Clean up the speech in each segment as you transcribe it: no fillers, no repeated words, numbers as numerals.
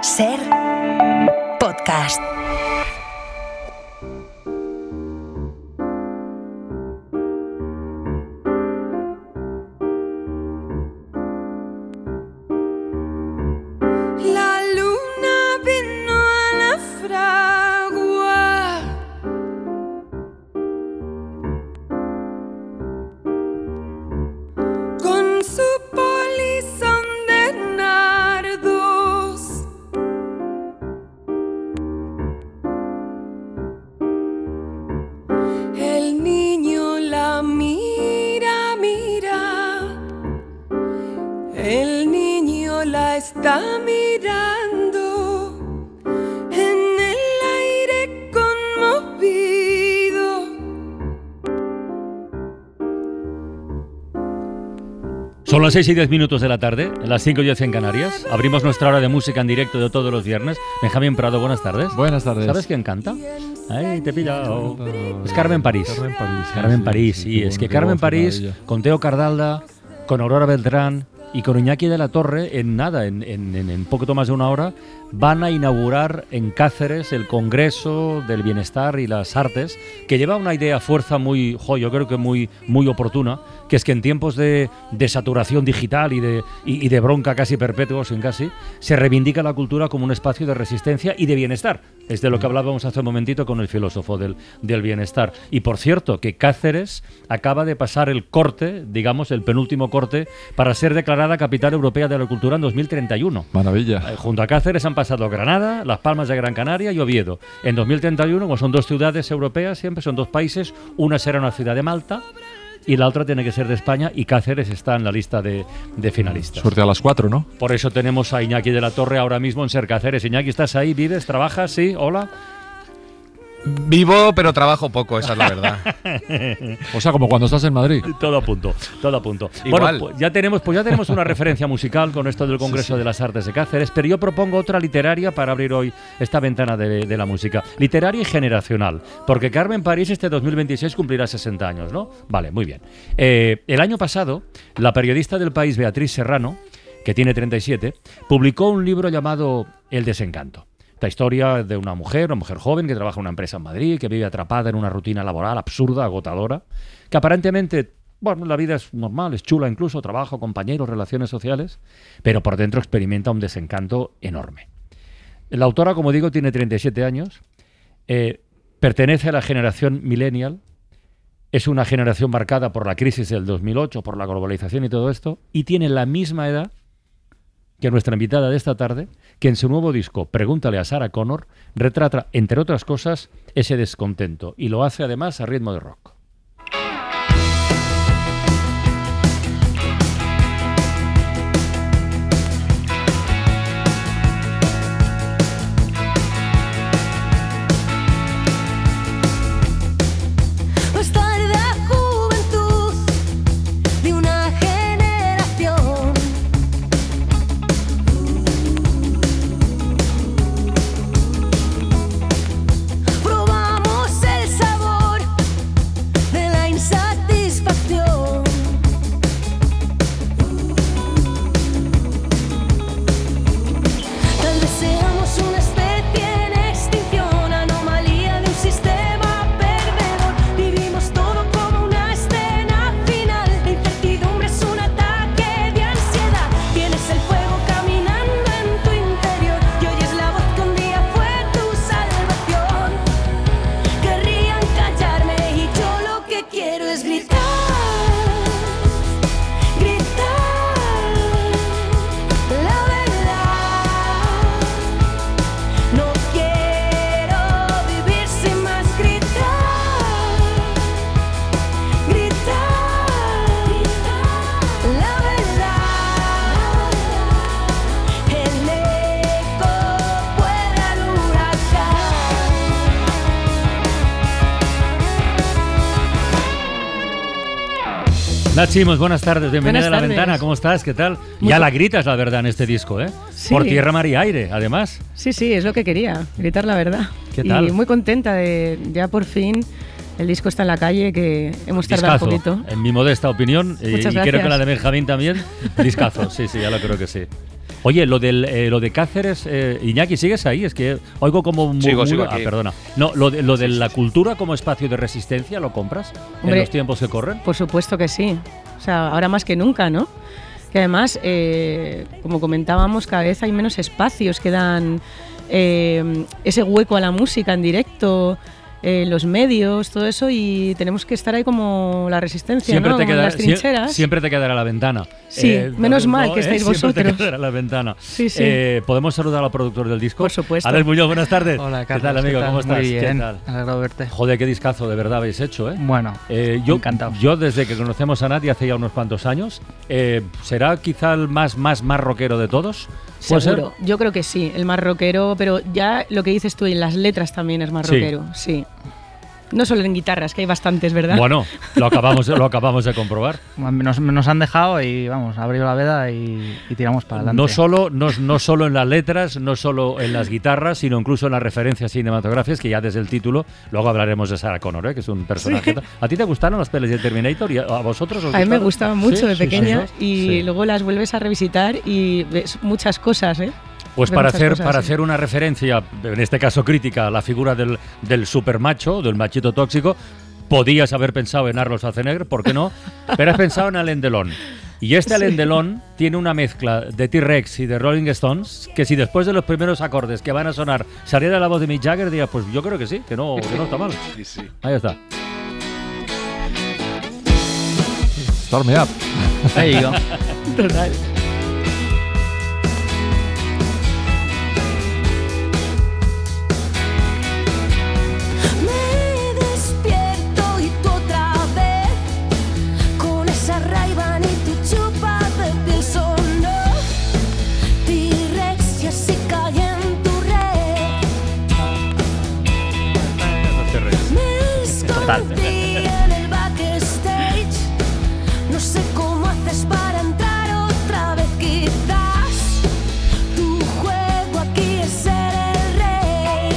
Ser podcast. Está mirando en el aire conmovido. Son las 6:10 de la tarde, las 5:10 en Canarias. Abrimos nuestra hora de música en directo de todos los viernes. Benjamín Prado, buenas tardes. Buenas tardes. ¿Sabes quién canta? ¡Ay, te he pillado! Es Carmen París. Carmen París, sí. Es que Carmen París, con Teo Cardalda, con Aurora Beltrán y con Iñaki de la Torre, en poquito más de una hora, van a inaugurar en Cáceres el Congreso del Bienestar y las Artes, que lleva una idea fuerza muy, yo creo que muy oportuna, que es que en tiempos de saturación digital y de bronca casi perpetua, sin casi, se reivindica la cultura como un espacio de resistencia y de bienestar. Es de lo que hablábamos hace un momentito con el filósofo del bienestar. Y por cierto, que Cáceres acaba de pasar el corte, digamos, el penúltimo corte, para ser declarada Capital Europea de la Cultura en 2031. Maravilla. Junto a Cáceres han pasado Granada, Las Palmas de Gran Canaria y Oviedo. En 2031, como son dos ciudades europeas, siempre son dos países, una será una ciudad de Malta y la otra tiene que ser de España, y Cáceres está en la lista de finalistas. Suerte a las 4, ¿no? Por eso tenemos a Iñaki de la Torre ahora mismo en Ser Cáceres. Iñaki, ¿estás ahí? ¿Vives? ¿Trabajas? ¿Sí? ¿Hola? Vivo, pero trabajo poco, esa es la verdad. O sea, como cuando estás en Madrid. Todo a punto. Igual. Bueno, ya tenemos una referencia musical con esto del Congreso de las Artes de Cáceres, pero yo propongo otra literaria para abrir hoy esta ventana de la música. Literaria y generacional, porque Carmen París este 2026 cumplirá 60 años, ¿no? Vale, muy bien. El año pasado, la periodista del País, Beatriz Serrano, que tiene 37, publicó un libro llamado El desencanto. La historia de una mujer joven que trabaja en una empresa en Madrid, que vive atrapada en una rutina laboral absurda, agotadora, que aparentemente, bueno, la vida es normal, es chula incluso, trabajo, compañeros, relaciones sociales, pero por dentro experimenta un desencanto enorme. La autora, como digo, tiene 37 años, pertenece a la generación millennial, es una generación marcada por la crisis del 2008, por la globalización y todo esto, y tiene la misma edad que nuestra invitada de esta tarde, que en su nuevo disco Pregúntale a Sarah Connor retrata, entre otras cosas, ese descontento, y lo hace además a ritmo de rock. Nachimos, buenas tardes, bienvenida a La Ventana, ¿cómo estás? ¿Qué tal? Ya la gritas, la verdad, en este disco, ¿eh? Sí. Por tierra, mar y aire, además. Sí, es lo que quería, gritar la verdad. ¿Qué tal? Y muy contenta de ya por fin el disco está en la calle, que hemos tardado un poquito. En mi modesta opinión, y Muchas creo que gracias. la de Benjamín también, discazo, sí, ya lo creo que sí. Oye, lo de Cáceres, Iñaki, ¿sigues ahí? Es que oigo como un Sigo murmullo. aquí. Perdona. No, lo de la cultura como espacio de resistencia, ¿lo compras? Hombre, en los tiempos que corren. Por supuesto que sí. O sea, ahora más que nunca, ¿no? Que además, como comentábamos, cada vez hay menos espacios que dan ese hueco a la música en directo, los medios, todo eso, y tenemos que estar ahí como la resistencia, Siempre ¿no? te Como en queda, las trincheras. siempre te quedará la ventana. Sí, menos mal que estáis siempre vosotros. te quedará la ventana. Sí, sí. ¿Podemos saludar al productor del disco? Por supuesto. Alex Muñoz, buenas tardes. Hola, ¿Qué Carlos. tal, amigo? ¿Qué tal? ¿Cómo estás? Muy bien. ¿Qué tal? Alegrado verte. Joder, qué discazo de verdad habéis hecho, ¿eh? Bueno, encantados. Yo desde que conocemos a Nati hace ya unos cuantos años, ¿será quizá el más rockero de todos? ¿Puede Seguro. ser? Yo creo que sí, el más rockero, pero ya lo que dices tú en las letras también es más Sí. rockero, sí. No solo en guitarras, que hay bastantes, ¿verdad? Bueno, lo acabamos de comprobar. Nos han dejado y vamos, abrió la veda y tiramos para adelante. No solo en las letras, no solo en las guitarras, sino incluso en las referencias cinematográficas, que ya desde el título, luego hablaremos de Sarah Connor, que es un personaje. Sí. ¿A ti te gustaron las pelis de Terminator? ¿Y a vosotros os A mí me gustaron? gustaban mucho Sí, de sí, pequeña sí. y Sí. luego las vuelves a revisitar y ves muchas cosas, ¿eh? Pues Ves para muchas hacer, cosas, para sí. hacer una referencia, en este caso crítica, a la figura del supermacho, del machito tóxico, podías haber pensado en Arnold Schwarzenegger, ¿por qué no? Pero has pensado en Alain Delon. Y este Alain Delon tiene una mezcla de T-Rex y de Rolling Stones, que si después de los primeros acordes que van a sonar saliera la voz de Mick Jagger, diría, pues yo creo que sí, que no está mal. Sí, sí. Ahí está. Start me up. Ahí digo. Total. Me despierto y tú otra vez con esa Ray-Ban y tu chupa de piel sonó T-Rex y así cae en tu red. Me escondí en el backstage. No sé cómo haces para entrar otra vez, quizás tu juego aquí es ser el rey.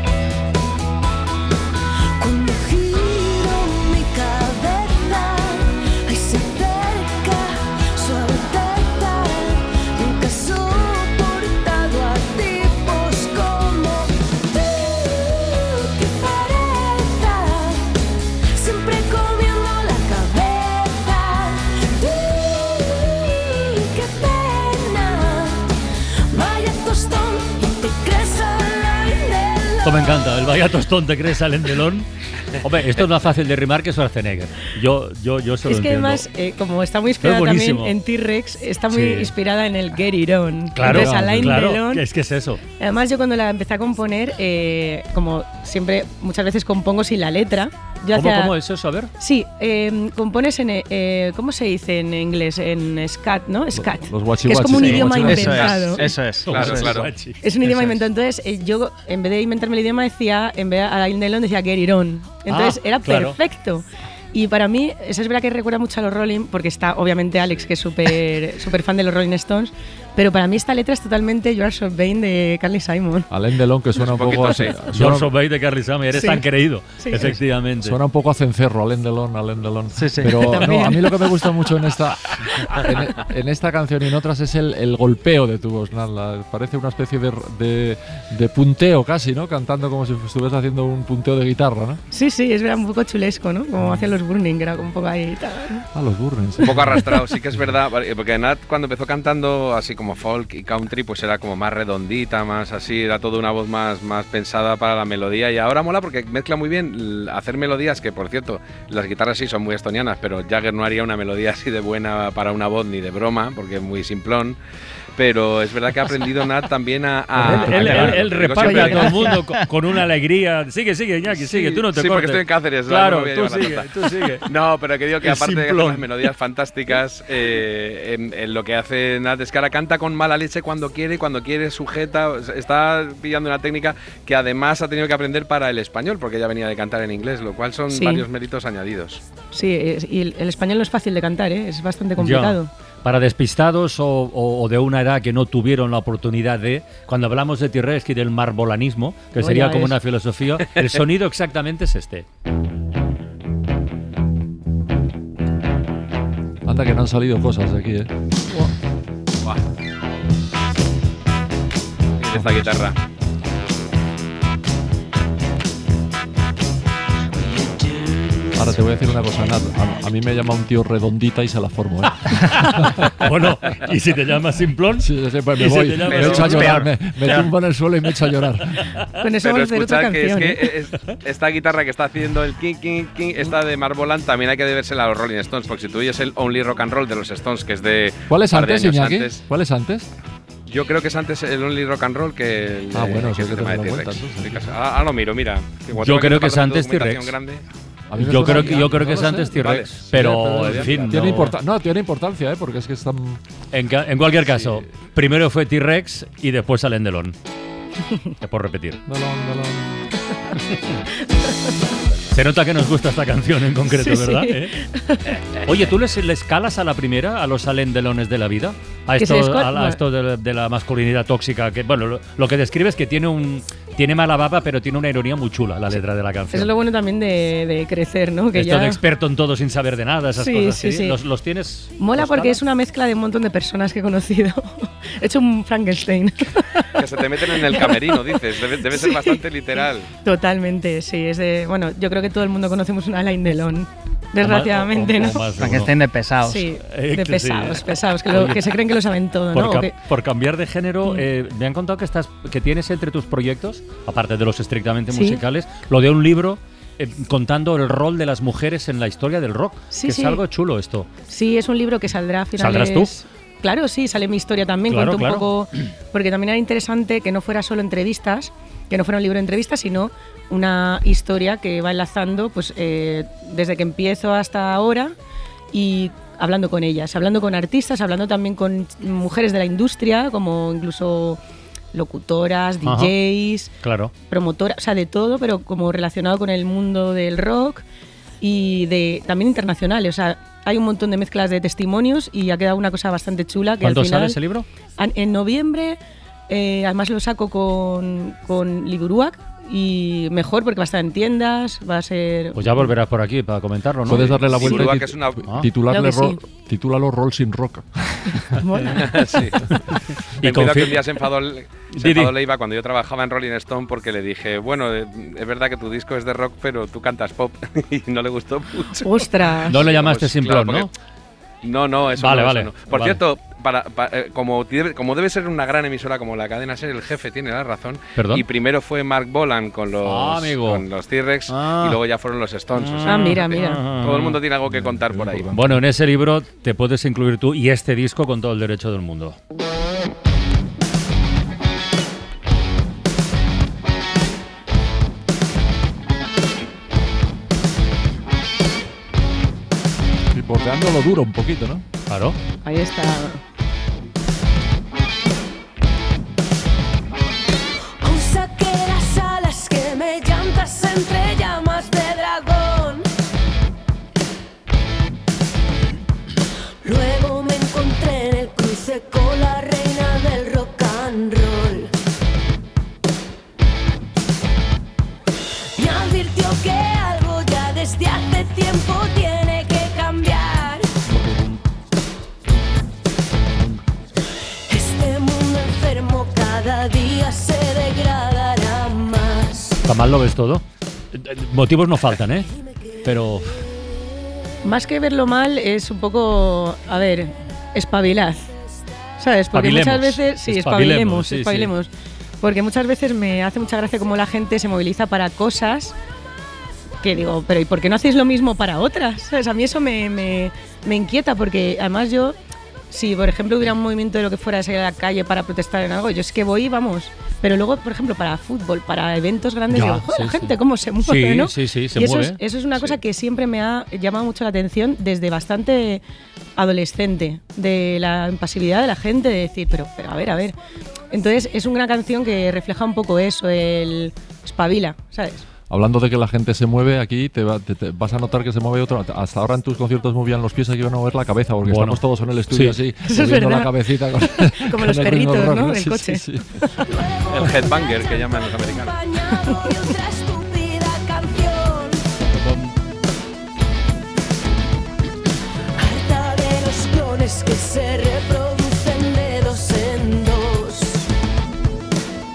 Cuando giro mi cabeza, ahí se acerca su alteza. Nunca he soportado a tipos como tú. Qué pereza, siempre comiendo la cabeza. Qué pena, vaya tostón y te crees Alain Delon. Esto me encanta, el vaya tostón te crees Alain Delon. Hombre, esto es más fácil de rimar que Schwarzenegger. Yo se lo Es que entiendo. además, como está muy inspirada Pero también buenísimo. en T-Rex, está muy Sí. inspirada en el Get It On. Claro, Entonces, Alain claro, Delon. es que es eso. Además, yo cuando la empecé a componer, como siempre, muchas veces compongo sin la letra. Yo ¿Cómo es eso? A ver. Sí, compones en. ¿Cómo se dice en inglés? En scat, ¿no? Scat. Los que es como un guachihuachis. idioma Guachihuachis. inventado. Eso es. Claro, eso es. claro. Es un idioma inventado. Entonces, yo, en vez de inventarme el idioma, decía, en vez de Alain Delon, decía Get It On. Entonces, era claro. perfecto. Y para mí, eso es verdad que recuerda mucho a los Rolling, porque está obviamente Alex, que es súper fan de los Rolling Stones, pero para mí esta letra es totalmente You Are So Vain de Carly Simon. Alain Delon, que suena un Un poco poquito, a, sí. George O'Bey de Carly Simon, eres Sí. tan creído. Sí. Efectivamente. suena un poco a cencerro, Alain Delon, Alain Delon. Sí, sí. Pero También. no, a mí lo que me gusta mucho en esta canción y en otras es el golpeo de tu voz, Nala. Parece una especie de punteo casi, ¿no? Cantando como si estuvieras haciendo un punteo de guitarra, ¿no? Sí, es verdad, un poco chulesco, ¿no? Como hacían los Burning, que era como un poco ahí. Ah, los Burns. Un poco arrastrado, sí que es verdad, porque Nat cuando empezó cantando así como folk y country, pues era como más redondita, más así, era toda una voz más pensada para la melodía, y ahora mola porque mezcla muy bien hacer melodías que, por cierto, las guitarras sí son muy estonianas, pero Jagger no haría una melodía así de buena para una voz ni de broma, porque es muy simplón. Pero es verdad que ha aprendido Nat también a Él Digo, reparte siempre a todo el mundo con una alegría. Sigue, Iñaki, sigue, tú no te sí, porque cortes. estoy en Cáceres. Claro, no me voy a tú llevar la sigue, torta. tú sigue. No, pero que digo que El aparte de hacer simplón. las melodías fantásticas, en lo que hace Nat es que ahora canta con mala leche cuando quiere sujeta, está pillando una técnica que además ha tenido que aprender para el español, porque ella venía de cantar en inglés, lo cual son Sí. varios méritos añadidos. Sí, y el español no es fácil de cantar, ¿eh? Es bastante complicado. Para despistados o de una edad que no tuvieron la oportunidad de, cuando hablamos de T-Rex y del marbolanismo, que Oh, sería ya como ves. una filosofía, el sonido exactamente es este. Anda que no han salido cosas de aquí, ¿eh? en esta guitarra. Ahora te voy a decir una cosa, Nat. A mí me llama un tío redondita y se la formo, ¿eh? Bueno, ¿y si te llamas Simplón? Sí, pues me ¿Y si voy, te llamas- me echo a llorar, Peor. me tumbo en el suelo y me echo a llorar. Con eso Pero vamos a hacer otra escuchad que es canción. que esta guitarra que está haciendo el king, king, king, esta de Mark Bolan, también hay que debérsela a los Rolling Stones, porque si tú oyes el Only Rock and Roll de los Stones, que es de ¿Cuál es un par de antes, años Iñaki? antes, ¿Cuál es antes? yo creo que es antes el Only Rock and Roll que el, Bueno, que eso el hay que tema de tenerlo en T-Rex. cuenta, entonces. Ahora lo miro, mira. Igual Yo tengo creo que es pasar antes documentación T-Rex. grande. A mí me Yo suena- creo que no es lo antes sé. T-Rex, Vale. pero Sí, en fin. Tiene, no. tiene importancia, ¿eh? Porque es que están... En cualquier caso, primero fue T-Rex y después Alain Delon. Te puedo repetir. Se nota que nos gusta esta canción en concreto, Sí, ¿verdad? sí. ¿Eh? Oye, ¿tú le escalas a la primera, a los Alain Delones de la vida? A Que se esto, esco- a esto de la masculinidad tóxica. Que bueno, lo que describe es que tiene mala baba, pero tiene una ironía muy chula la letra de la canción. Eso es lo bueno también de crecer, ¿no? Que Esto ya de experto en todo sin saber de nada, esas Sí, cosas. sí, sí. ¿Los tienes? mola los porque calas? es una mezcla de un montón de personas que he conocido. He hecho un Frankenstein. Que se te meten en el camerino, dices. Debe ser bastante literal. Totalmente, sí. Es de, bueno, yo creo que todo el mundo conocemos una Alain Delon. Desgraciadamente, O ¿no? más de uno. Frankenstein de pesados. Sí, Que de sí. pesados, que se creen que lo saben todo, Por, ¿no? ca- O que- por cambiar de género, me han contado que tienes entre tus proyectos, aparte de los estrictamente Sí. musicales, lo de un libro contando el rol de las mujeres en la historia del rock. Sí, que sí. es algo chulo esto. Sí, es un libro que saldrá a finales... ¿Saldrás tú? Claro, sí, sale mi historia también. Claro, Cuento un claro. poco... Porque también era interesante que no fuera solo entrevistas, que no fuera un libro de entrevistas, sino una historia que va enlazando pues desde que empiezo hasta ahora y hablando con ellas, hablando con artistas, hablando también con mujeres de la industria, como incluso locutoras, Ajá. DJs, Claro. promotoras, o sea, de todo, pero como relacionado con el mundo del rock y también internacionales. O sea, hay un montón de mezclas de testimonios y ha quedado una cosa bastante chula. Que al ¿Cuándo final, sale ese libro? En noviembre, además lo saco con Liburuac y mejor porque va a estar en tiendas, va a ser... Pues ya volverás por aquí para comentarlo, ¿no? Puedes darle la vuelta Liburuac y es una- titularle Claro que titúlalo Roll sin Rock. Mola. Sí. Y Ten cuidado que confir- un día se enfadó Di. Leiva cuando yo trabajaba en Rolling Stone porque le dije, bueno, es verdad que tu disco es de rock, pero tú cantas pop y no le gustó mucho. ¡Ostras! No le llamaste Pues, Simplón, claro, ¿no? No, eso Vale, no, vale, eso no. Por vale. cierto, como debe ser una gran emisora como la cadena SER, el jefe tiene la razón. ¿Perdón? Y primero fue Mark Bolan con Ah, amigo. con los T-Rex Ah. y luego ya fueron los Stones. o sea, Ah, mira, que mira. Todo el mundo tiene algo que contar por ahí. Bueno, en ese libro te puedes incluir tú y este disco con todo el derecho del mundo. Y bordeando lo duro un poquito, ¿no? Claro. Ahí está. Aún saqué las alas que me llantas entre llamas de dragón. Luego me encontré en el cruce con la reina del rock and roll. Me advirtió que algo ya desde hace tiempo tiene que cambiar. Este mundo enfermo cada día se degradará más. ¿Tan mal lo ves todo? Motivos no faltan, ¿eh? Pero Más que verlo mal, es un poco, a ver, espabilad. ¿Sabes? Porque Espabilemos. muchas veces, sí, Espabilemos, espabilemos. sí, Porque muchas veces me hace mucha gracia cómo la gente se moviliza para cosas que digo, pero ¿y por qué no hacéis lo mismo para otras? ¿Sabes? A mí eso me inquieta porque además yo, si por ejemplo hubiera un movimiento de lo que fuera de salir a la calle para protestar en algo, yo es que voy, vamos. Pero luego, por ejemplo, para fútbol, para eventos grandes, Ya, digo, joder, la sí, gente sí. cómo se mueve, Sí, ¿no? sí, sí, se y eso mueve. eso es una cosa que siempre me ha llamado mucho la atención desde bastante adolescente, de la impasibilidad de la gente, de decir, pero a ver. Entonces es una canción que refleja un poco eso, el espabila, ¿sabes? Hablando de que la gente se mueve, aquí te vas a notar que se mueve otro. Hasta ahora en tus conciertos movían los pies, aquí van a mover la cabeza, porque Bueno, estamos todos en el estudio sí. así, Eso es moviendo la verdad. cabecita. Como con los el ritmo perritos, rock, ¿no? Del Sí, coche. sí, sí. El headbanger que llaman los americanos. Acompañado de otra estúpida canción. Harta de los clones que se reproducen de dos en dos.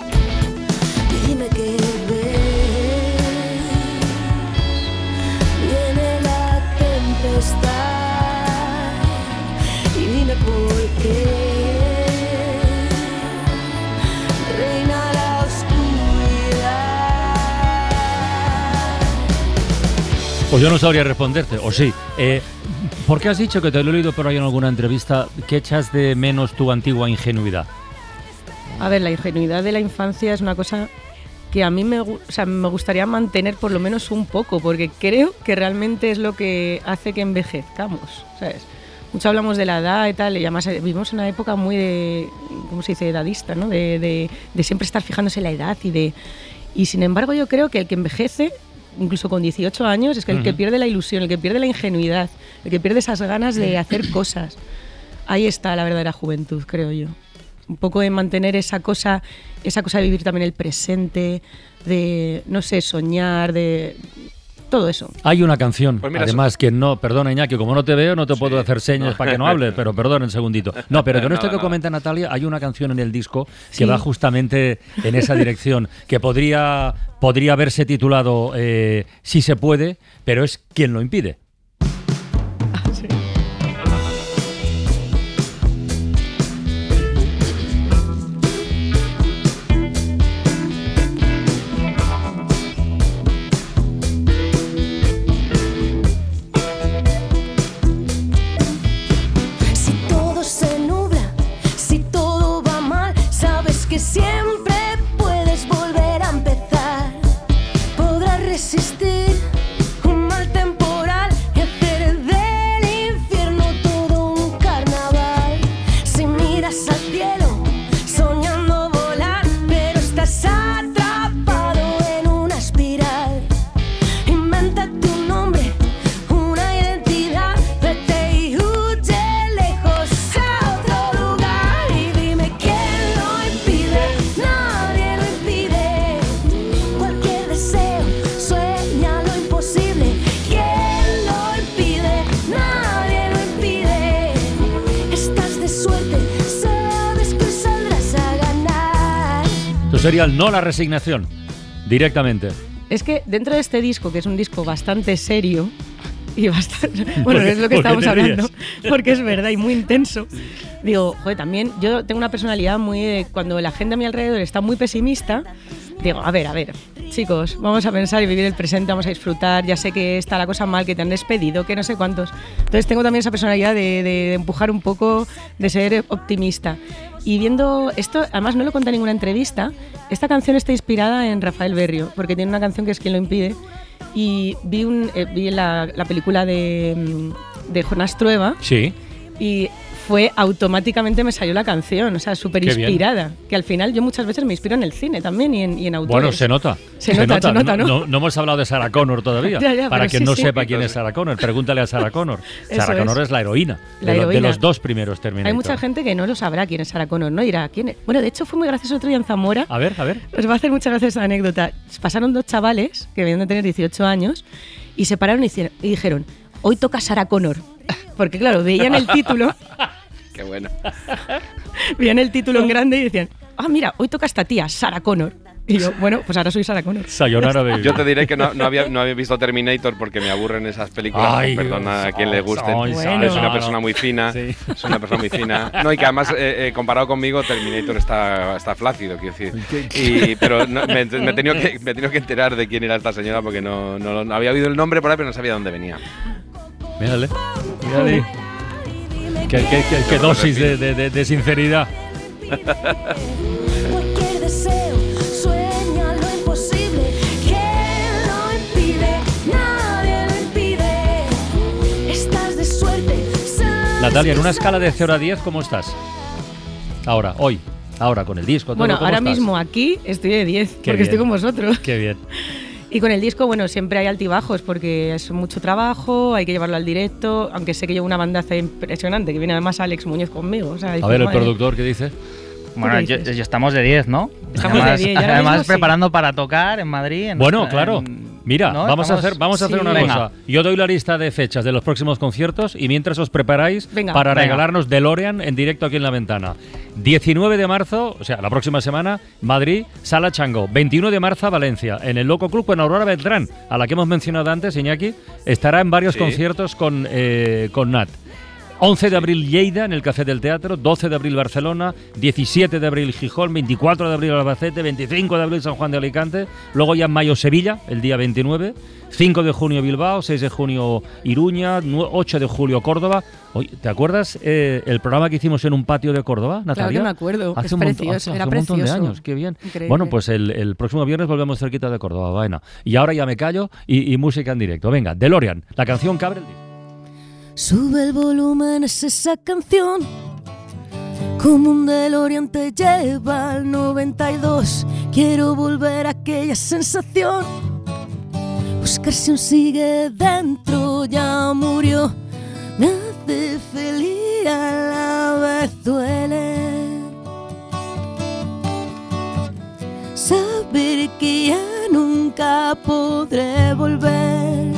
Pues yo no sabría responderte, o sí. ¿Por qué has dicho, que te lo he leído por ahí en alguna entrevista, que echas de menos tu antigua ingenuidad? A ver, la ingenuidad de la infancia es una cosa que a mí me gustaría mantener por lo menos un poco, porque creo que realmente es lo que hace que envejezcamos, ¿sabes? Mucho hablamos de la edad y tal, y además vivimos en una época muy de, ¿cómo se dice?, edadista, ¿no? De siempre estar fijándose en la edad y sin embargo yo creo que el que envejece, incluso con 18 años, es que el que pierde la ilusión, el que pierde la ingenuidad, el que pierde esas ganas de hacer cosas. Ahí está la verdadera juventud, creo yo. Un poco de mantener esa cosa de vivir también el presente, de, no sé, soñar, de todo eso. Hay una canción, Pues mira, además, que no, perdona Iñaki, como no te veo no te puedo hacer señas para que no hable, pero perdona un segundito. No, pero con esto que comenta Natalia, hay una canción en el disco que va justamente en esa dirección, que podría haberse titulado Si se puede, pero es quien lo impide. Sí. Si todo se nubla, si todo va mal, sabes que siempre puedes volver a empezar. Podrás resistir un mal temporal y hacer del infierno todo un carnaval. Si miras al cielo, soñando volar, pero estás atrapado en una espiral. Invéntate un nombre, una identidad, vete y huye lejos a otro lugar. Y dime quién lo impide, nadie lo impide. Cualquier deseo, sueña lo imposible. ¿Quién lo impide? Nadie lo impide. Estás de suerte, sabes que saldrás a ganar. Esto sería el no la resignación, directamente. Es que dentro de este disco, que es un disco bastante serio y bastante... Bueno, ¿Por qué- es lo que por qué estamos te hablando, ríes? porque es verdad y muy intenso. Digo, joder, también yo tengo una personalidad muy... cuando la gente a mi alrededor está muy pesimista, digo, a ver, chicos, vamos a pensar y vivir el presente, vamos a disfrutar, ya sé que está la cosa mal, que te han despedido, que no sé cuántos. Entonces tengo también esa personalidad de empujar un poco, de ser optimista. Y viendo esto, además no lo conté en ninguna entrevista, esta canción está inspirada en Rafael Berrio, porque tiene una canción que es Quien lo impide, y vi la película de Jonás Trueba, Sí. y fue automáticamente me salió la canción, o sea, súper Qué bien. inspirada. Que al final yo muchas veces me inspiro en el cine también y en autores. Bueno, se nota. Se nota, ¿no? No hemos hablado de Sarah Connor todavía. Ya, Para pero quien sí, no sí. sepa quién es Sarah Connor, pregúntale a Sarah Connor. Eso Sarah Connor es. es la heroína, La de heroína. los dos primeros Terminator. Hay mucha gente que no lo sabrá quién es Sarah Connor, ¿no? Dirá, ¿quién es? Bueno, de hecho fue muy gracioso otro día en Zamora. A ver. Os va a hacer mucha gracia esa anécdota. Pasaron dos chavales que venían de tener 18 años y se pararon y dijeron, hoy toca Sarah Connor. Porque claro, veían el título, Qué bueno. veían el título en grande y decían, ah, mira, hoy toca esta tía, Sarah Connor. Y yo, bueno, pues ahora soy Sarah Connor. Sayonara Baby. Yo te diré que no había visto Terminator porque me aburren esas películas. Ay, Perdona a quien le guste. ay, Bueno. Es una persona muy fina. Sí. Es una persona muy fina. No, y que además, comparado conmigo, Terminator está flácido, quiero decir. Pero me he tenido que enterar de quién era esta señora porque no había oído el nombre por ahí, pero no sabía de dónde venía. Mírale. Qué dosis de sinceridad. Cualquier deseo, sueña lo imposible. ¿Quién lo impide? Nadie lo impide. Estás de suerte, sabes Natalia, en que una escala de 0 a 10, ¿cómo estás? Ahora, con el disco. Todo, Bueno, ¿cómo ahora estás? mismo aquí estoy de 10, porque bien. estoy con vosotros. Qué bien. Y con el disco, bueno, siempre hay altibajos porque es mucho trabajo, hay que llevarlo al directo, aunque sé que llevo una bandaza impresionante, que viene además Alex Muñoz conmigo. O sea, A dices, ver, el madre, productor, ¿qué dice? Bueno, qué dices? yo estamos de 10, ¿no? Estamos de además, 10, ya ahora además mismo sí. preparando para tocar en Madrid. Bueno, claro. Mira, ¿no? vamos a hacer sí. una Venga. cosa. Yo doy la lista de fechas de los próximos conciertos y mientras os preparáis Venga. para Venga. regalarnos DeLorean en directo aquí en La Ventana. 19 de marzo, o sea, la próxima semana, Madrid, Sala Chango. 21 de marzo, Valencia, en el Loco Club con Aurora Beltrán, a la que hemos mencionado antes, Iñaki. Estará en varios Sí. conciertos con Nat. 11 de abril Lleida, en el Café del Teatro, 12 de abril Barcelona, 17 de abril Gijón, 24 de abril Albacete, 25 de abril San Juan de Alicante, luego ya en mayo Sevilla, el día 29, 5 de junio Bilbao, 6 de junio Iruña, 8 de julio Córdoba. Oye, ¿te acuerdas el programa que hicimos en un patio de Córdoba, Natalia? Claro que me acuerdo, Hace es un precioso, era un montón de precioso. años, qué bien. Increíble. Bueno, pues el próximo viernes volvemos cerquita de Córdoba, vaina. Y ahora ya me callo y música en directo. Venga, DeLorean, la canción que abre el disco. Sube el volumen, es esa canción. Como un DeLorean te lleva al 92. Quiero volver a aquella sensación. Buscar si aún sigue dentro, ya murió. Me hace feliz, a la vez duele. Saber que ya nunca podré volver.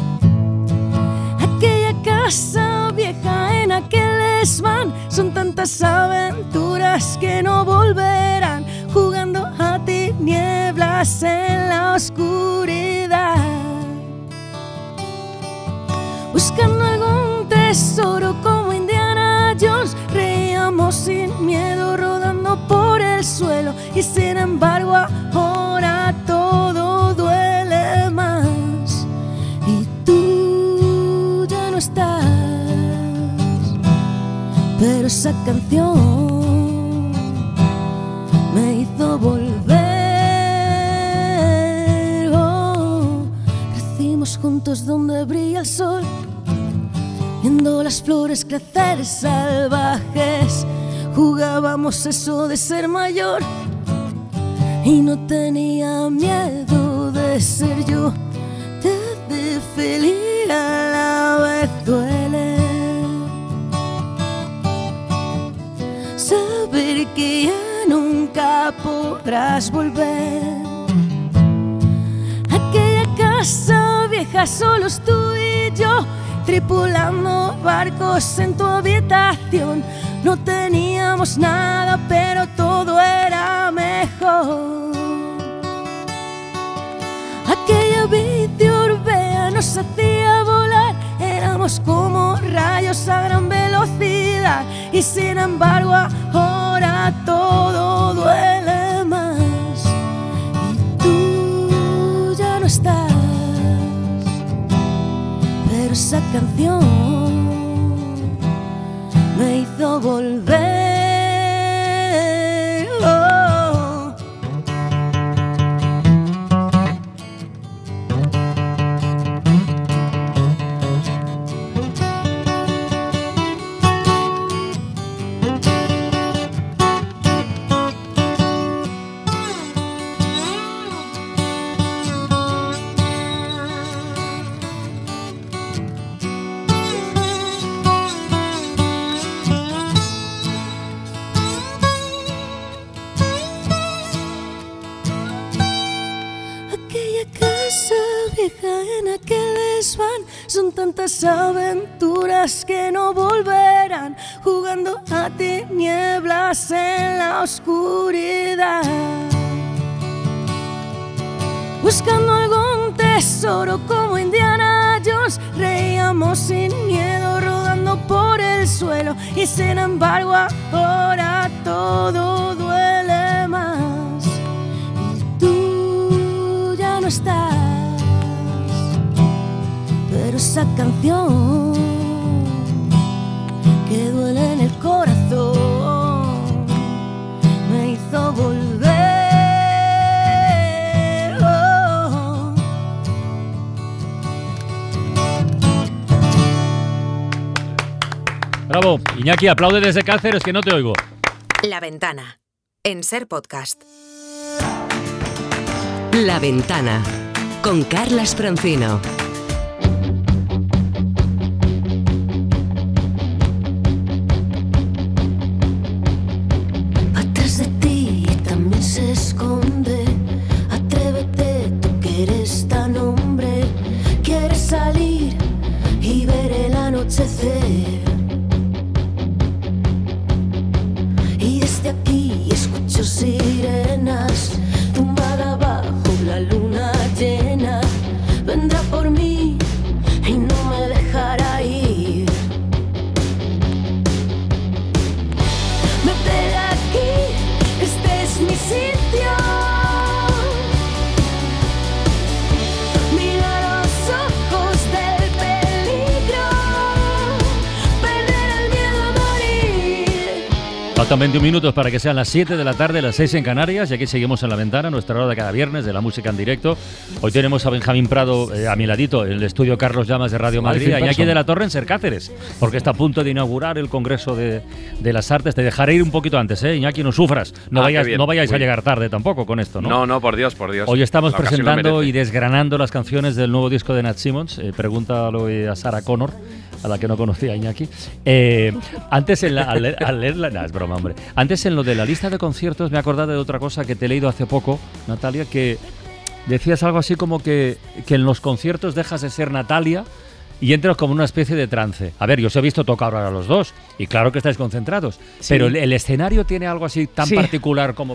Aquella casa vieja en aquel desván, son tantas aventuras que no volverán, jugando a tinieblas en la oscuridad, buscando algún tesoro como Indiana Jones. Reíamos sin miedo rodando por el suelo, y sin embargo ahora todo duele más. Y tú ya no estás, pero esa canción me hizo volver. Oh, crecimos juntos donde brilla el sol, viendo las flores crecer salvajes. Jugábamos eso de ser mayor y no tenía miedo de ser yo. Te hace feliz, a la vez duele. Saber que ya nunca podrás volver. Aquella casa vieja, solos tú y yo, tripulando barcos en tu habitación. No teníamos nada, pero todo era mejor. Aquella bici urbea nos hacía volar. Éramos como rayos a gran velocidad, y sin embargo ahora todo duele más. Y tú ya no estás, pero esa canción me hizo volver. Oh. En aquel desván, son tantas aventuras que no volverán, jugando a tinieblas en la oscuridad, buscando algún tesoro como Indiana Jones. Reíamos sin miedo rodando por el suelo, y sin embargo ahora todo duele más. Y tú ya no estás, pero esa canción que duele en el corazón me hizo volver. Oh. Bravo, Iñaki, aplaude desde Cáceres, que no te oigo. La Ventana, en Ser Podcast. La Ventana, con Carlas Francino. Atrás de ti también se esconde. Atrévete, tú que eres tan hombre. Quieres salir y ver el anochecer. Y desde aquí escucho sirenas, tumbada bajo la luna llena. Vendrá por mí y no me dejará ir. Faltan 21 minutos para que sean las 7 de la tarde, las 6 en Canarias, y aquí seguimos en La Ventana, nuestra hora de cada viernes de la música en directo. Hoy tenemos a Benjamín Prado a mi ladito, en el estudio Carlos Llamas de Radio Madrid, y aquí de la Torre en Sercáceres, porque está a punto de inaugurar el Congreso de las Artes. Te dejaré ir un poquito antes, Iñaki, no sufras, no vayáis a llegar tarde tampoco con esto, ¿no? No, por Dios. Hoy estamos presentando y desgranando las canciones del nuevo disco de Nat Simmons. Pregúntalo a Sarah Connor, a la que no conocía Iñaki. Antes al leerla, es broma, hombre. Antes en lo de la lista de conciertos me he acordado de otra cosa que te he leído hace poco, Natalia, que decías algo así como que en los conciertos dejas de ser Natalia y entras como una especie de trance. A ver, yo os he visto tocar ahora los dos y claro que estáis concentrados, sí. Pero el escenario tiene algo así tan particular como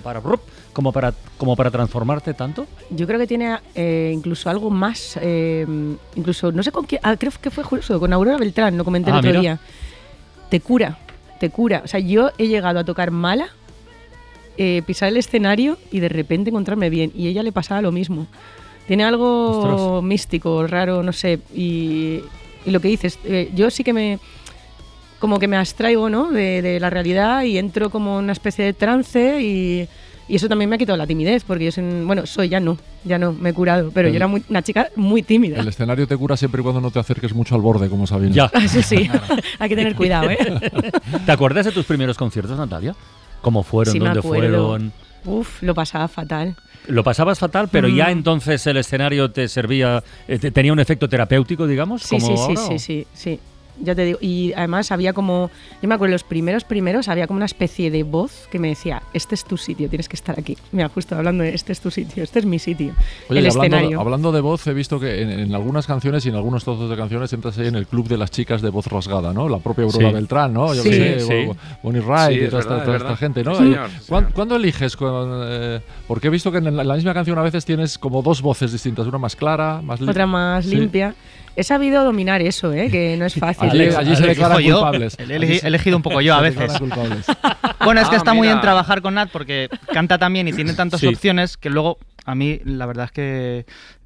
para transformarte tanto. Yo creo que tiene incluso algo más, incluso no sé con quién, creo que fue justo con Aurora Beltrán, lo comenté el otro día. Te cura. O sea, yo he llegado a tocar mala, pisar el escenario y de repente encontrarme bien, y a ella le pasaba lo mismo. Tiene algo místico, raro, no sé, y lo que dices, yo sí que me abstraigo, ¿no? de la realidad y entro como en una especie de trance y eso también me ha quitado la timidez, porque yo ya no, me he curado, pero yo era una chica muy tímida. El escenario te cura siempre y cuando no te acerques mucho al borde, como Sabina. Ya. Eso sí, hay que tener cuidado, ¿eh? ¿Te acuerdas de tus primeros conciertos, Natalia? ¿Cómo fueron? Sí, ¿Dónde fueron? Uf, lo pasaba fatal. Lo pasabas fatal, pero ya entonces el escenario te servía, tenía un efecto terapéutico, digamos. Sí. Ya te digo, y además había como, yo me acuerdo, los primeros había como una especie de voz que me decía, este es tu sitio, tienes que estar aquí. Mira, justo hablando de este es tu sitio, este es mi sitio. Oye, el escenario. Hablando de voz, he visto que en algunas canciones y en algunos trozos de canciones entras ahí en el club de las chicas de voz rasgada, ¿no? La propia Aurora Beltrán, ¿no? Yo qué sé, Bonnie Wright y toda esta gente, ¿no? Sí, ¿Cuándo eliges? Porque he visto que en la misma canción a veces tienes como dos voces distintas, una más clara, más limpia. Otra más limpia. He sabido dominar eso, que no es fácil. Allí se declaran culpables. He elegido un poco yo a veces. Bueno, es que está muy bien trabajar con Nat porque canta también y tiene tantas opciones que luego a mí la verdad es que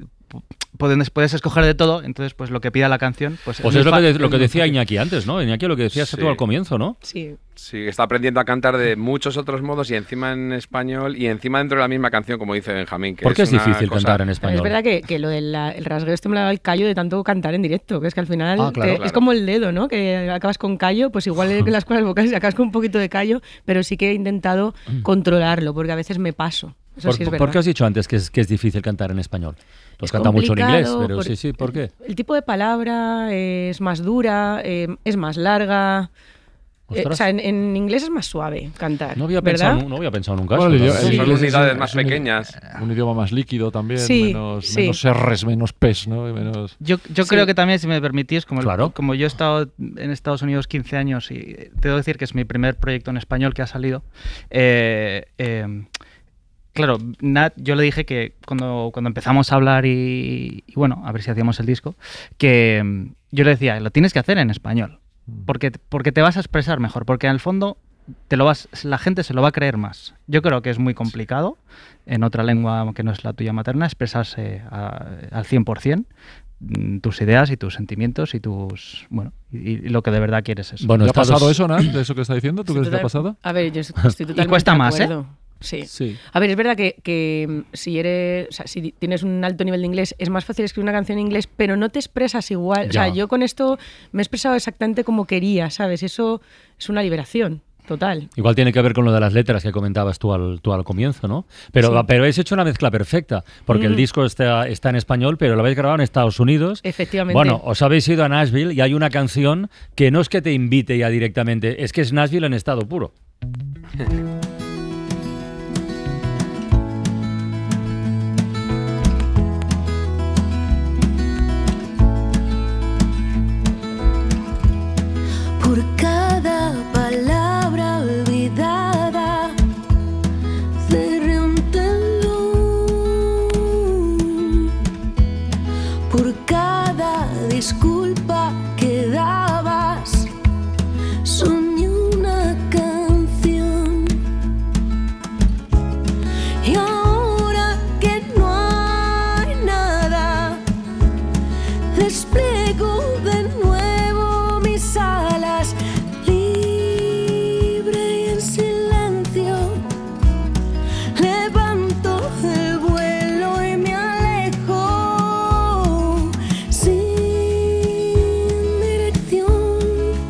puedes escoger de todo, entonces pues lo que pida la canción pues es lo que decía Iñaki antes, ¿no? Iñaki, lo que decías tú al comienzo, ¿no? Sí, está aprendiendo a cantar de muchos otros modos y encima en español y encima dentro de la misma canción, como dice Benjamín. ¿Por qué es difícil cantar en español? Es verdad que lo del rasgueo me lo daba el callo de tanto cantar en directo, que es que al final es como el dedo, ¿no? Que acabas con callo, pues igual que las cuerdas vocales acabas con un poquito de callo, pero sí que he intentado controlarlo, porque a veces me paso. Eso sí es verdad. ¿Por qué has dicho antes que es difícil cantar en español? Los canta mucho en inglés, pero sí, ¿por qué? El tipo de palabra es más dura, es más larga. O sea, en inglés es más suave cantar. No había pensado nunca. Bueno, son unidades más pequeñas. Un idioma más líquido también, menos R's, menos P's, ¿no? Yo creo que también, si me permitís, como yo he estado en Estados Unidos 15 años y te debo decir que es mi primer proyecto en español que ha salido, claro, Nat, yo le dije que cuando empezamos a hablar y bueno, a ver si hacíamos el disco, que yo le decía, lo tienes que hacer en español, porque te vas a expresar mejor, porque en el fondo la gente se lo va a creer más. Yo creo que es muy complicado en otra lengua que no es la tuya materna expresarse al 100%. Tus ideas y tus sentimientos y y lo que de verdad quieres es. Bueno, ¿te ha pasado eso, Nat? ¿De eso que está diciendo? ¿Tú crees que te ha pasado? A ver, yo estoy totalmente y cuesta más, Sí. A ver, es verdad que si tienes un alto nivel de inglés es más fácil escribir una canción en inglés, pero no te expresas igual. Ya. O sea, yo con esto me he expresado exactamente como quería, ¿sabes? Eso es una liberación total. Igual tiene que ver con lo de las letras que comentabas tú al comienzo, ¿no? Pero habéis hecho una mezcla perfecta, porque el disco está en español, pero lo habéis grabado en Estados Unidos. Efectivamente. Bueno, os habéis ido a Nashville y hay una canción que no es que te invite ya directamente, es que es Nashville en estado puro. Por cada palabra olvidada cerré un telón. Por cada disculpa que dabas soñé una canción. levanto el vuelo y me alejo sin dirección.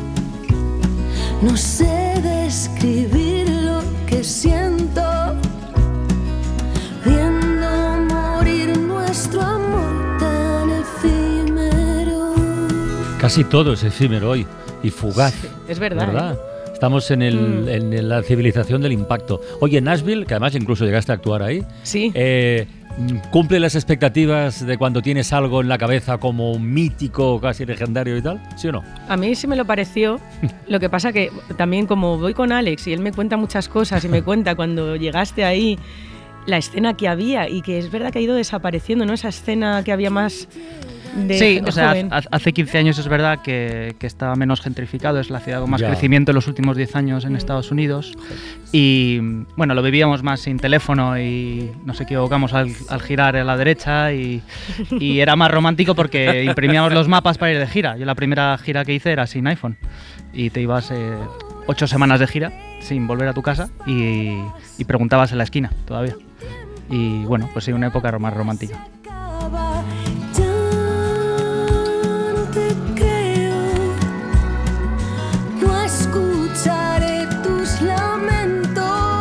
No sé describir lo que siento viendo morir nuestro amor tan efímero. Casi todo es efímero hoy y fugaz. Sí, es verdad. Estamos en la civilización del impacto. Oye, Nashville, que además incluso llegaste a actuar ahí, Sí. ¿cumple las expectativas de cuando tienes algo en la cabeza como mítico, casi legendario y tal? ¿Sí o no? A mí sí me lo pareció. Lo que pasa que también como voy con Alex y él me cuenta muchas cosas y me cuenta cuando llegaste ahí la escena que había y que es verdad que ha ido desapareciendo, ¿no? Esa escena que había más de Sí, gente o sea, joven. hace 15 años es verdad que estaba menos gentrificado, es la ciudad con más Ya. crecimiento en los últimos 10 años en Estados Unidos. Y bueno, lo vivíamos más sin teléfono y nos equivocamos al girar a la derecha y era más romántico porque imprimíamos los mapas para ir de gira. Yo la primera gira que hice era sin iPhone y te ibas 8 semanas de gira sin volver a tu casa y preguntabas en la esquina todavía. Y bueno, pues sí, una época más romántica. Acaba, ya no te creo, no escucharé tus lamentos,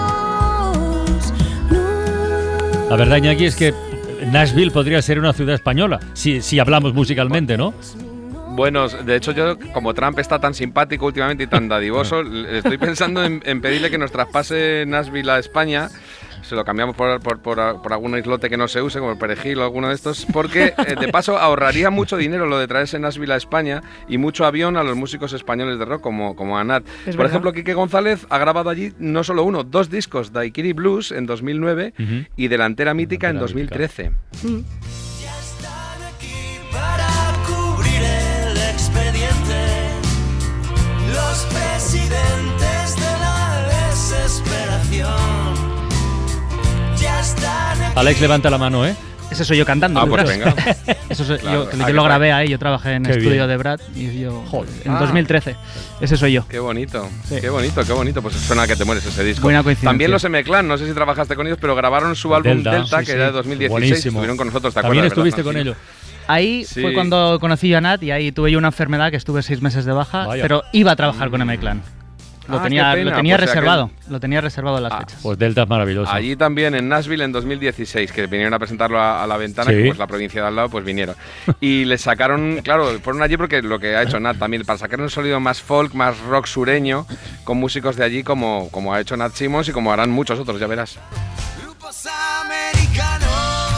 no. La verdad, Iñaki, es que Nashville podría ser una ciudad española, si hablamos musicalmente, ¿no? Bueno, de hecho yo, como Trump está tan simpático últimamente y tan dadivoso, estoy pensando en pedirle que nos traspase Nashville a España. Se lo cambiamos por algún islote que no se use, como el perejil o alguno de estos, porque de paso ahorraría mucho dinero lo de traerse Nashville a España y mucho avión a los músicos españoles de rock como a Nat. Es Por verdad. ejemplo, Quique González ha grabado allí no solo uno, 2 discos, Daiquiri Blues en 2009 y Delantera Mítica en Delantera 2013. Ya están aquí para cubrir el expediente los presidentes de la desesperación. Ya están aquí. Alex, levanta la mano, ¿eh? Ese soy yo cantando. Ah, pues detrás. venga. Eso soy, Claro. yo Ah, lo qué grabé ahí, yo trabajé en Qué el estudio bien. de Brad y yo en Ah. 2013. Ese soy yo. Qué bonito, Sí. qué bonito, qué bonito. Pues suena que te mueres ese disco. Buena coincidencia. También los M-Clan, no sé si trabajaste con ellos, pero grabaron su álbum Delta, sí, que sí. era de 2016. Buenísimo. Estuvieron con nosotros, ¿te También acuerdas? estuviste ¿verdad? con Sí. ellos. Ahí Sí. fue cuando conocí a Nat y ahí tuve yo una enfermedad que estuve 6 meses de baja, Vaya. pero iba a trabajar con M-Clan. Lo Ah, tenía, qué pena, lo tenía pues, reservado, lo tenía reservado en las Ah, fechas. Pues Delta es maravilloso. Allí también en Nashville en 2016, que vinieron a presentarlo a La Ventana, Sí. que pues la provincia de al lado, pues vinieron. Y les sacaron, claro, fueron allí porque lo que ha hecho Nat también, para sacar un sonido más folk, más rock sureño, con músicos de allí como ha hecho Nat Simmons y como harán muchos otros, ya verás. Grupos americanos,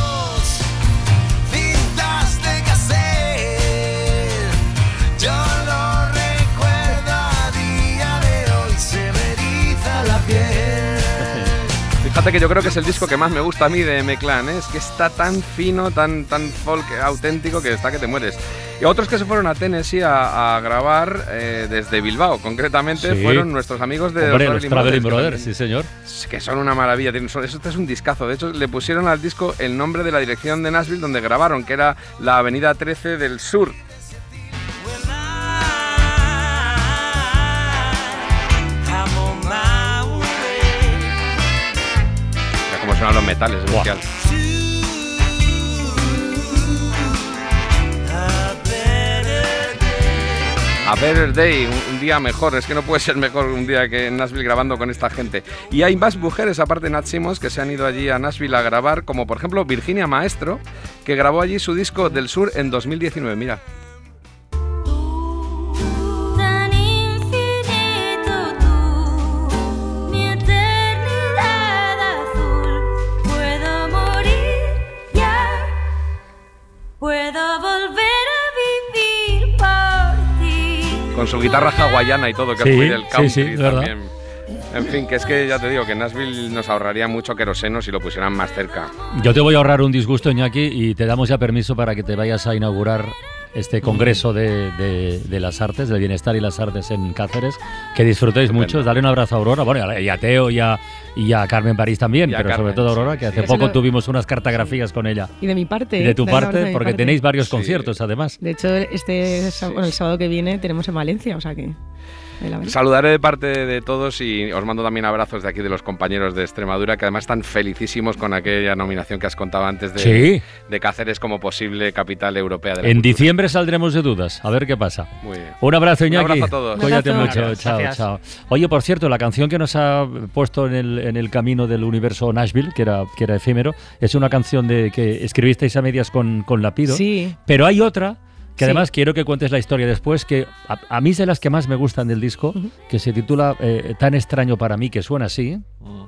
cintas de cassette. Yo lo recuerdo a día de hoy, se me eriza la piel. Fíjate que yo creo que es el disco que más me gusta a mí de M-Clan, ¿eh? Es que está tan fino, tan folk auténtico que está que te mueres. Y otros que se fueron a Tennessee a grabar desde Bilbao, concretamente, Sí. fueron nuestros amigos de Hombre, los Traveling que Brothers, también- sí señor. que son una maravilla. Este es un discazo. De hecho, le pusieron al disco el nombre de la dirección de Nashville donde grabaron, que era la Avenida 13 del Sur. I'm on my way Mira cómo suenan los metales, es Buah. bestial. to a better day. A Better Day, un día mejor. Es que no puede ser mejor un día que en Nashville grabando con esta gente. Y hay más mujeres, aparte de Nat Simmons, que se han ido allí a Nashville a grabar, como por ejemplo Virginia Maestro, que grabó allí su disco Del Sur en 2019. Mira. Tan infinito tú, mi eternidad azul. Puedo morir ya, puedo volver a vivir por ti. Con su guitarra hawaiana y todo, que Sí, es muy del sí, country sí, es verdad. también. En fin, que es que ya te digo que Nashville nos ahorraría mucho queroseno si lo pusieran más cerca. Yo te voy a ahorrar un disgusto, Iñaki, y te damos ya permiso para que te vayas a inaugurar este congreso de las artes, del bienestar y las artes en Cáceres. Que disfrutéis Estupendo. mucho. Dale un abrazo a Aurora, bueno, y a Teo y a Carmen París también, Y a pero sobre Carmen, todo a Aurora, sí, que sí. hace Eso poco lo- tuvimos unas cartografías con ella. Y de mi parte. Y de tu dale un abrazo parte, de mi porque parte. tenéis varios Sí. conciertos además. De hecho, el sábado que viene tenemos en Valencia, o sea que... la verdad. Saludaré de parte de todos y os mando también abrazos de aquí de los compañeros de Extremadura, que además están felicísimos con aquella nominación que has contado antes de Cáceres como posible capital europea de la En cultura. diciembre saldremos de dudas, a ver qué pasa. Muy bien. Un abrazo, Iñaki. Un abrazo a todos. Cuídate Un abrazo. mucho. Chao, Gracias. chao. Oye, por cierto, la canción que nos ha puesto en el camino del universo Nashville, que era efímero, es una canción que escribisteis a medias con Lapido. Sí. Pero hay otra que Sí. además quiero que cuentes la historia después, que a mí es de las que más me gustan del disco, que se titula Tan extraño para mí, que suena así.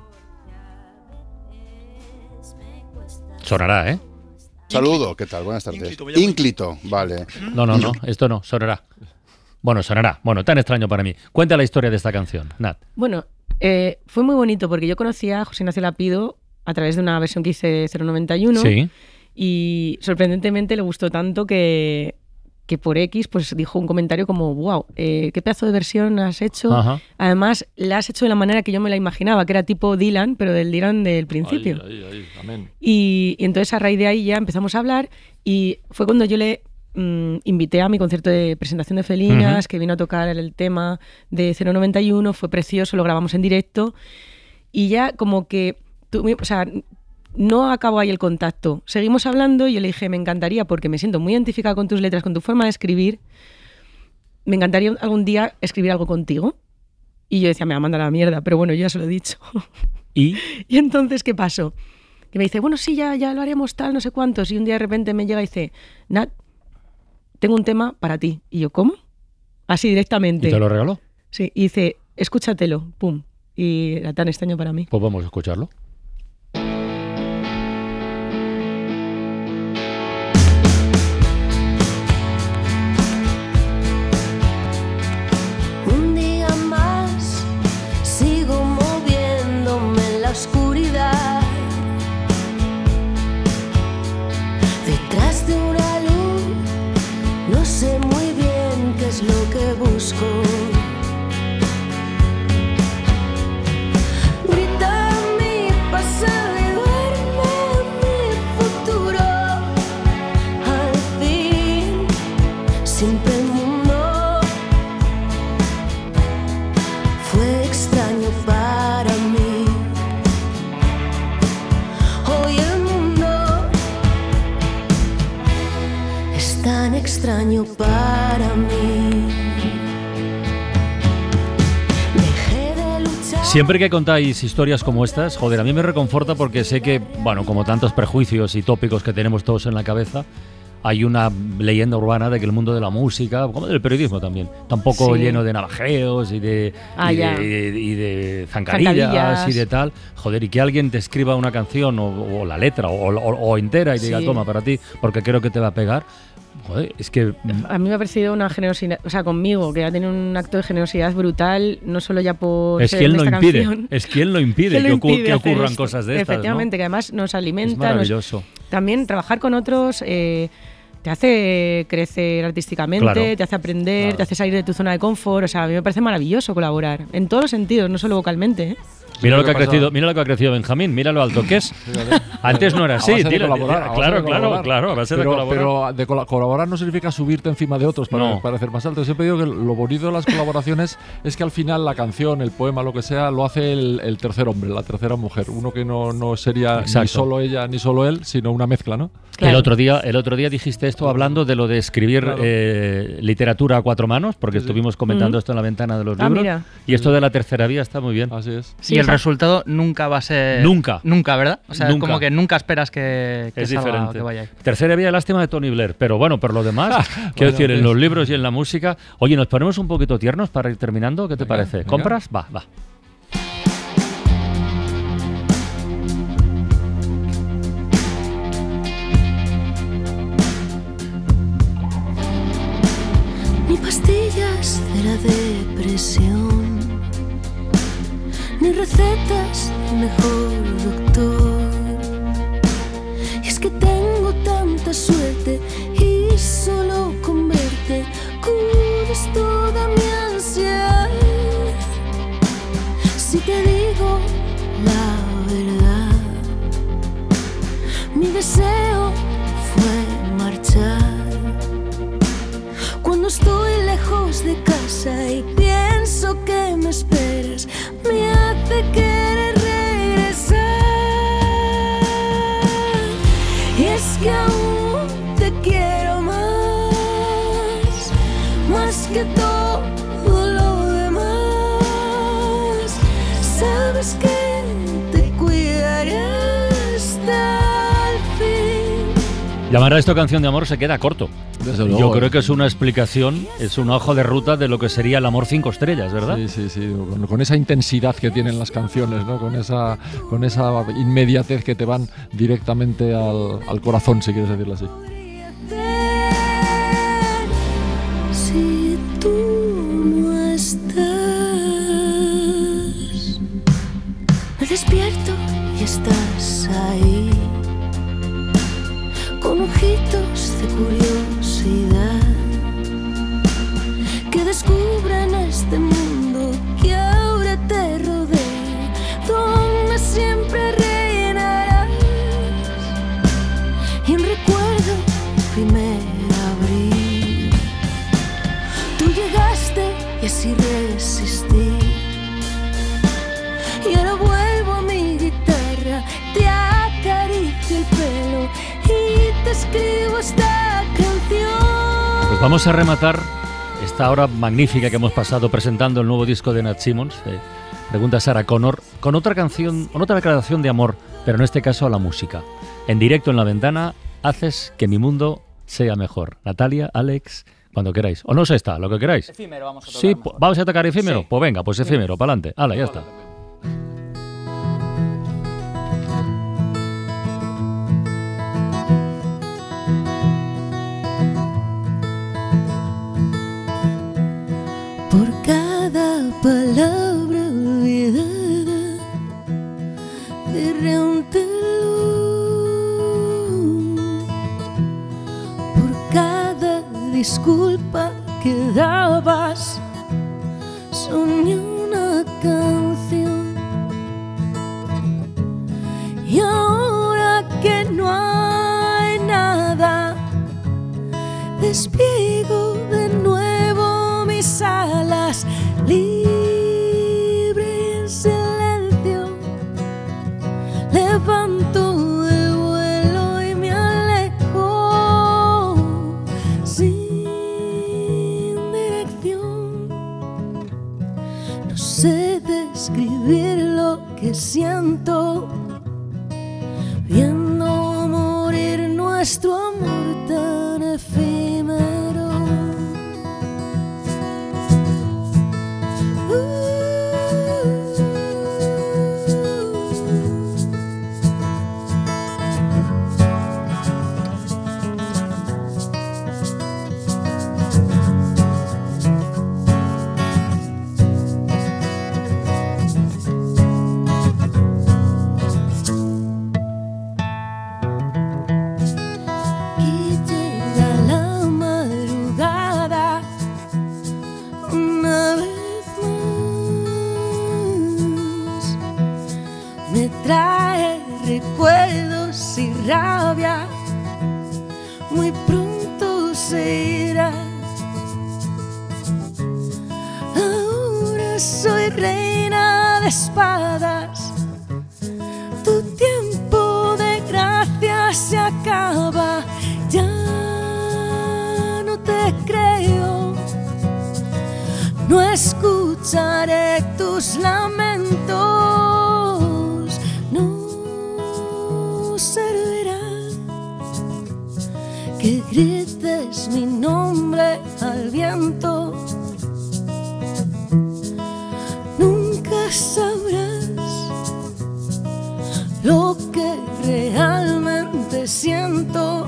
Sonará, ¿eh? Saludo, ¿qué tal? Buenas tardes. Ínclito, vale. No, esto no, sonará. Bueno, sonará. Bueno, Tan extraño para mí. Cuenta la historia de esta canción, Nat. Bueno, fue muy bonito porque yo conocí a José Ignacio Lapido a través de una versión que hice de 091 Sí. y sorprendentemente le gustó tanto que por X pues dijo un comentario como wow, qué pedazo de versión has hecho. Ajá. Además, la has hecho de la manera que yo me la imaginaba, que era tipo Dylan, pero del Dylan del principio. Ahí, amén. Y entonces a raíz de ahí ya empezamos a hablar y fue cuando yo le invité a mi concierto de presentación de Felinas, que vino a tocar el tema de 091, fue precioso, lo grabamos en directo y ya como que, o sea, no acabó ahí el contacto. Seguimos hablando y yo le dije, me encantaría, porque me siento muy identificada con tus letras, con tu forma de escribir, me encantaría algún día escribir algo contigo. Y yo decía, me va a mandar a la mierda, pero bueno, yo ya se lo he dicho. ¿Y? Y entonces, ¿qué pasó? Que me dice, bueno, sí, ya lo haríamos tal, no sé cuántos. Y un día de repente me llega y dice, Nat, tengo un tema para ti. Y yo, ¿cómo? Así directamente. ¿Y te lo regaló? Sí, y dice, escúchatelo, pum. Y era tan extraño para mí. Pues vamos a escucharlo. Un día más sigo moviéndome en la oscuridad, detrás de una luz, no sé muy bien qué es lo que busco. Grita mi pasado y duerme mi futuro. Al fin, siempre el mundo fue extraño para mí. Hoy el mundo es tan extraño para mí. Dejé de luchar. Siempre que contáis historias como estas, joder, a mí me reconforta porque sé que, bueno, como tantos prejuicios y tópicos que tenemos todos en la cabeza, hay una leyenda urbana de que el mundo de la música, como del periodismo también, está un poco Sí. lleno de navajeos y de zancadillas Zancadillas. y de tal. Joder, y que alguien te escriba una canción o la letra o entera y te diga, Sí. toma, para ti, porque creo que te va a pegar. Joder, es que... A mí me ha parecido una generosidad, o sea, conmigo, que ha tenido un acto de generosidad brutal, no solo ya por Es ser quien de lo esta impide, canción. es quien lo impide ¿Quién lo que impide hacer ocurran esto? cosas de estas, ¿no? Efectivamente, que además nos Es alimenta. maravilloso. También trabajar con otros te hace crecer artísticamente, Claro. te hace aprender, Claro. te hace salir de tu zona de confort. O sea, a mí me parece maravilloso colaborar, en todos los sentidos, no solo vocalmente, ¿eh? Mira lo lo que ha que pasa- crecido, mira lo que ha crecido Benjamín, mira lo alto que es. Antes no era así, A base de tira, colaborar, a base claro, de colaborar. claro, a base de colaborar. Pero de colaborar no significa subirte encima de otros para No. parecer más alto. Siempre digo que lo bonito de las colaboraciones es que al final la canción, el poema, lo que sea, lo hace el tercer hombre, la tercera mujer. Uno que no sería Exacto. ni solo ella ni solo él, sino una mezcla, ¿no? Claro. El otro día dijiste esto hablando de lo de escribir Claro. literatura a cuatro manos, porque Sí, sí. estuvimos comentando esto en la ventana de los Ah, libros. mira. Y esto de la tercera vía está muy bien. Así es. Sí, y el exacto. resultado nunca va a ser... Nunca. Nunca, ¿verdad? O sea, Nunca. como que nunca esperas que Es salga, diferente. que vaya ahí. Tercera vía, lástima de Tony Blair. Pero bueno, por lo demás, quiero Bueno, decir, en pues. los libros y en la música. Oye, nos ponemos un poquito tiernos para ir terminando. ¿Qué te Venga, parece? venga. ¿Compras? Va. Ni pastillas de la depresión, ni recetas del mejor doctor. Y es que tengo tanta suerte y solo con verte curas toda mi ansiedad. Si te digo la verdad, mi deseo fue marchar. Cuando estoy lejos de casa y pienso te quieres regresar. Y es que aún te quiero más que todo lo demás. Sabes que te cuidaré hasta el fin. Llamar a esto canción de amor se queda corto. Desde luego. Yo creo que es una explicación, es un ojo de ruta de lo que sería el amor 5 estrellas, ¿verdad? Sí. Con esa intensidad que tienen las canciones, ¿no? Con esa inmediatez que te van directamente al corazón, si quieres decirlo así. Si tú no estás, me despierto y estás ahí, con ojitos de curiosidad, que descubren este mundo que ahora te rodea, donde siempre reinarás. Y en recuerdo el primer abril, tú llegaste y así resistí. Y ahora vuelvo a mi guitarra, te acaricio el pelo y te escribo esta canción. Pues vamos a rematar esta hora magnífica que hemos pasado presentando el nuevo disco de Nat Simmons, pregunta Sara Connor, con otra canción, con otra declaración de amor, pero en este caso a la música. En directo en La Ventana, haces que mi mundo sea mejor. Natalia, Alex, cuando queráis. O no sé, está, lo que queráis. Efímero, vamos a tocar. Sí, mejor. ¿vamos a tocar efímero? Sí. Pues venga, pues efímero, para adelante. Hala, ya está. Por cada palabra olvidada diré un te lo. Por cada disculpa que dabas soñé una canción. Y ahora que no hay nada, despliego de nuevo mis alas, libre en silencio. Levanto el vuelo y me alejo sin dirección. No sé describir lo que siento viendo morir nuestro amor tan efímero. Y llega la madrugada una vez más. Me trae recuerdos y rabia, muy pronto se irá. Ahora soy reina de espadas, tu tiempo de gracia se acaba. Ya no te creo, no escucharé tus lamentos, no servirá que grites mi nombre al viento. Nunca sabrás lo que realmente siento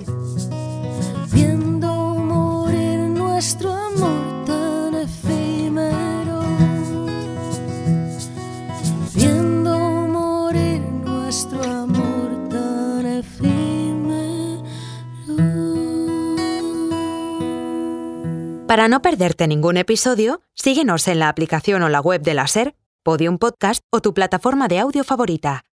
viendo morir nuestro amor tan efímero, viendo morir nuestro amor tan efímero. Para no perderte ningún episodio, síguenos en la aplicación o la web de la SER, Podium Podcast o tu plataforma de audio favorita.